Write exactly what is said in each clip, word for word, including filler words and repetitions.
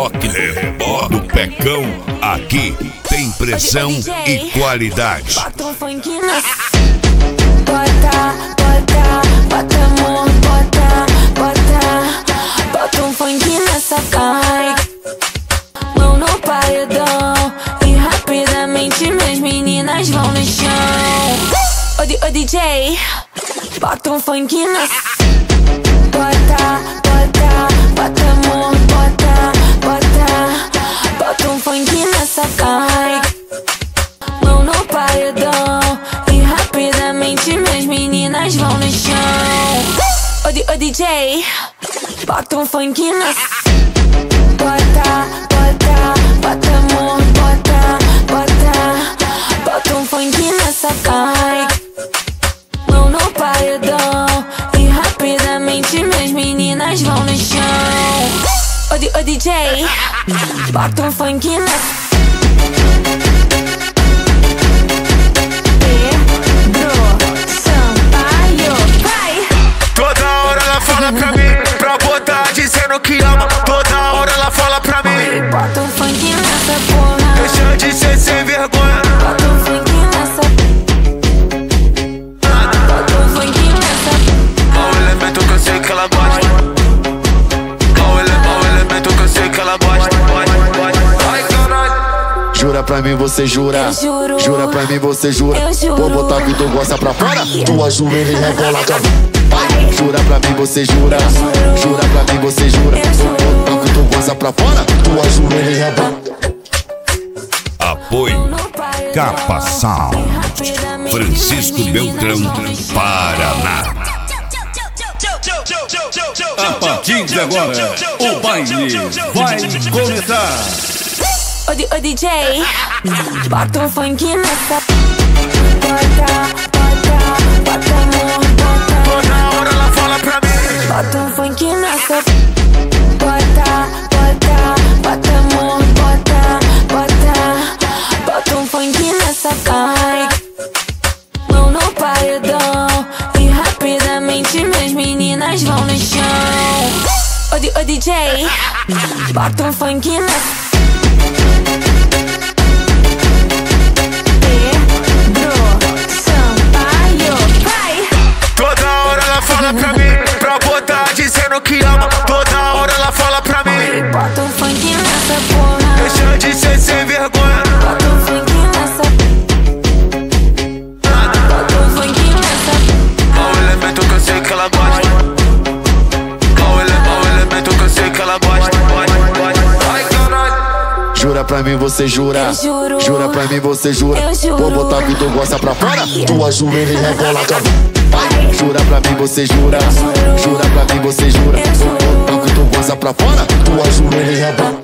reboque, reboque do Pecão. Aqui tem pressão e qualidade. Bota um funk na... Bota, bota, bota amor, bota, bota. Bota um funk nessa cai. Mão no paredão e rapidamente minhas meninas vão no chão. Ô, D- ô D J, bota um funk na... Bota, bota, bota amor, bota, bota. Bota um funk nessa cai. Mão no paredão e rapidamente minhas meninas vão no chão. Ô, D- ô D J, bota um funk na... Bota, bota, bota amor, bota, bota. Bota um funk nessa cai. Mão no paredão e rapidamente minhas meninas vão no chão. Ô, D- ô D J, bota um funk na... Fala pra mim, pra botar dizendo que ama. Toda hora ela fala pra mim. Bota um funk nessa porra. Deixa de ser sem vergonha. Bota um funk nessa. Bota um funk nessa. Qual o elemento que eu sei que ela gosta? Qual o elemento que eu sei que ela gosta? Ai, caralho. Jura pra mim, você jura? Eu juro. Jura pra mim, você jura? Eu juro. Vou botar que tu gosta pra fora. Tua joelha e rebola de amor. Jura pra mim, você jura? Jura pra mim, você jura? Vou botar que tu gosta pra fora. Tua joelha e rebola. Apoio Capa Sound, Francisco Beltrão, Paraná. A partir de agora, o baile vai começar. Ô, D- ô D J, bota um funk nessa. Bota, bota, bota amor, bota. Toda hora ela fala pra mim. Bota um funk nessa. Bota, bota, bota amor, bota, bota. Bota um funk nessa cai. Mão no paredão e rapidamente minhas meninas vão no chão. Ô, D- ô D J, bota um funk nessa. Toda hora ela fala pra mim, pra botar dizendo que ama. Toda hora ela fala pra mim. Bota um funk nessa porra. Deixa de ser sem vergonha. Bota um funk nessa. Bota um funk nessa. Qual o elemento que eu sei que ela gosta? Qual o elemento que eu sei que ela gosta? Ai, caralho. Jura pra mim, você jura? Eu juro. Jura pra mim, você jura? Eu juro. Vou botar que tu gosta pra fora. Tua joelha e rebola de amor. Jura pra mim, você jura? Jura pra mim, você jura? Vou botar que tu gosta pra fora. Tua joelha e rebola.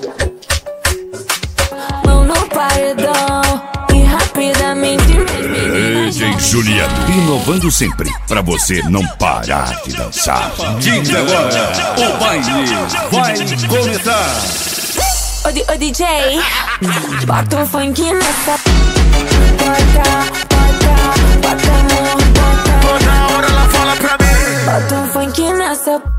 Mão no paredão e rapidamente minhas meninas D J Juliano, inovando sempre, pra você não parar de dançar. A partir de agora, o baile vai começar. Ô, D- ô D J, bota um funk nessa. Bota, bota, bota amor, bota. Toda hora ela fala pra mim. Bota um funk nessa.